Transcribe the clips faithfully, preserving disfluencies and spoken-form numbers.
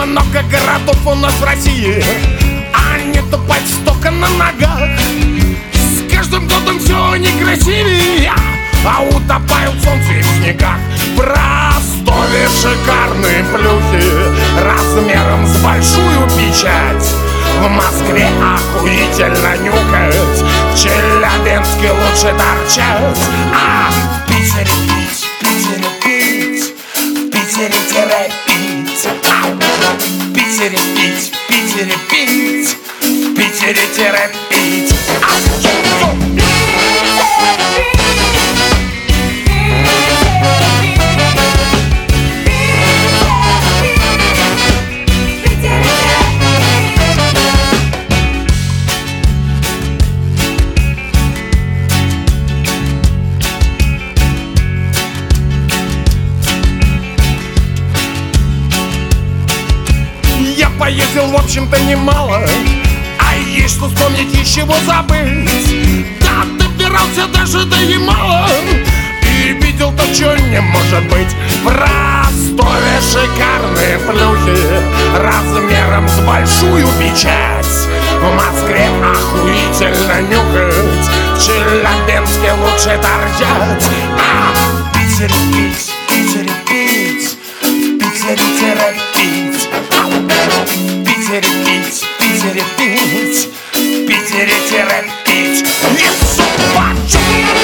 много городов у нас в России, а не топать столько на ногах. С каждым годом все некрасивее, а утопают солнце в снегах. В Ростове шикарные плюхи размером с большую печать. В Москве охуительно нюхать, в Челябинске лучше торчать. А в Питере пить, в Питере пить, в Питере терпеть. А в Питере пить, в Питере пить, в Питере терпеть. А поездил, в общем-то, немало, а есть что вспомнить и чего забыть. Да, добирался даже до Ямала и видел то, что не может быть. В Ростове шикарные плюхи размером с большую печать. В Москве охуительно нюхать, в Челябинске лучше торчать. А в Питере пить, в Питере пить, в Питере терпеть. В Питере пить, в Питере пить, в Питере терпеть. Лесу бачу.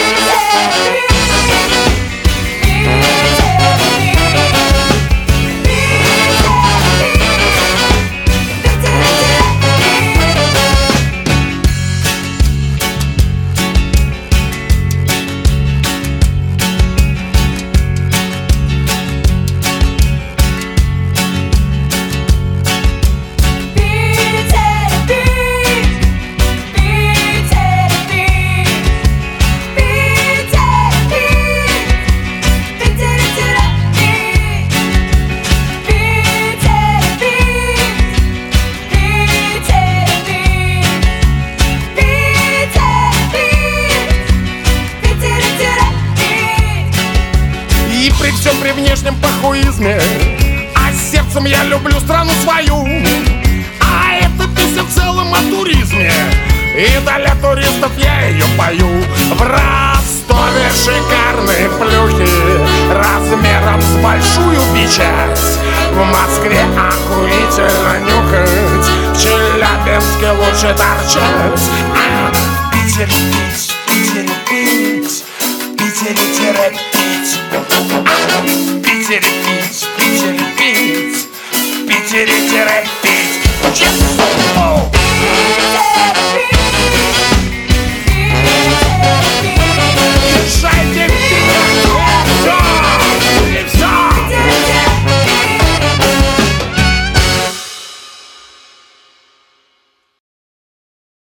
При внешнем похуизме, а сердцем я люблю страну свою. А эта песня в целом о туризме, и для туристов я ее пою. В Ростове шикарные плюхи размером с большую печать. В Москве охуительно нюхать, в Челябинске лучше торчать. А в Питере пить, в Питере пить, в Питере терпеть. В Питере пить, в Питере пить, в Питере терпеть.